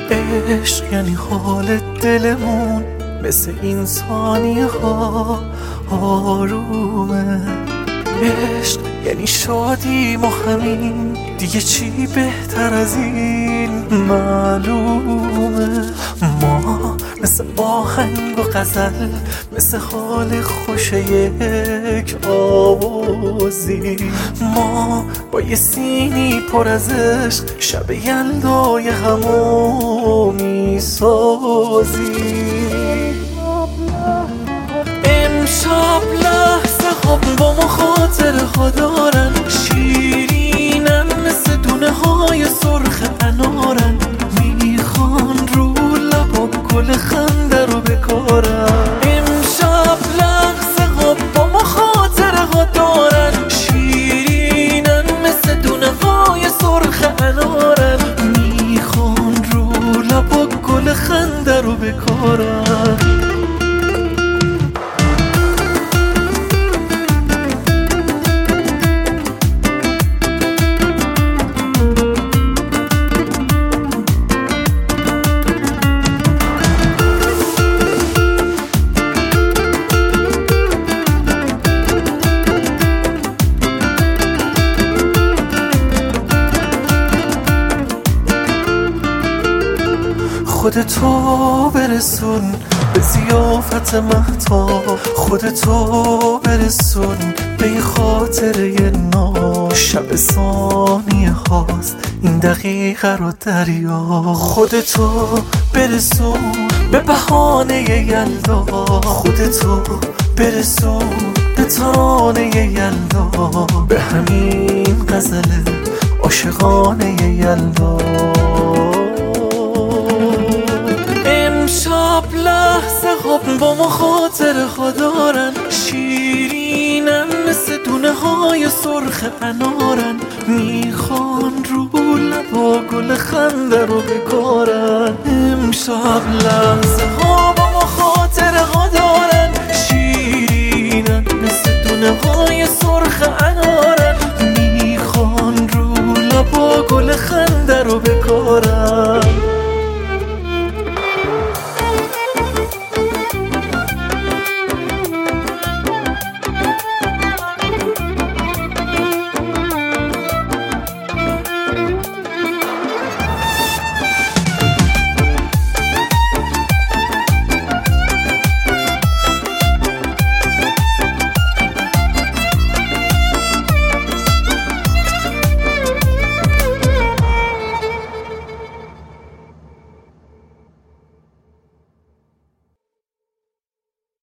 عشق یعنی حال دلمون مثل این ثانیه ها آرومه. عشق یعنی شادیم و همین دیگه چی بهتر از این معلومه. ما مثل آهنگ و غزل، مثل حال خوش یک آوازی، ما با یه سینی پر از عشق شب یلدای همو میسازی. امشب لحظه ها با ما خاطره ها دارن، شیرینن مثل دونه های سرخ انارن، میخوان رو لبا گل خنده رو بکارن. امشب لحظه ها با ما خاطره ها دارن، شیرینن مثل دونه های سرخ انارن، میخوان رو لبا گل خنده رو بکارن. خودتو برسون به ضیافت مهتاب، خودتو برسون به یه خاطره ناز. شب ثانیه هاست این دقیقه رو دریا، خودتو برسون به بهانه یلدا، خودتو برسون به ترانه یلدا، به همین غزل عاشقانه یلدا. امشب لحظه ها با ما خاطره ها دارن، شیرینن مثل دونه های سرخ انارن، میخوان رو لبا گل خنده رو بکارن. امشب لحظه ها با ما خاطره ها دارن، شیرینن مثل دونه های سرخ انارن، میخوان رو لبا گل خنده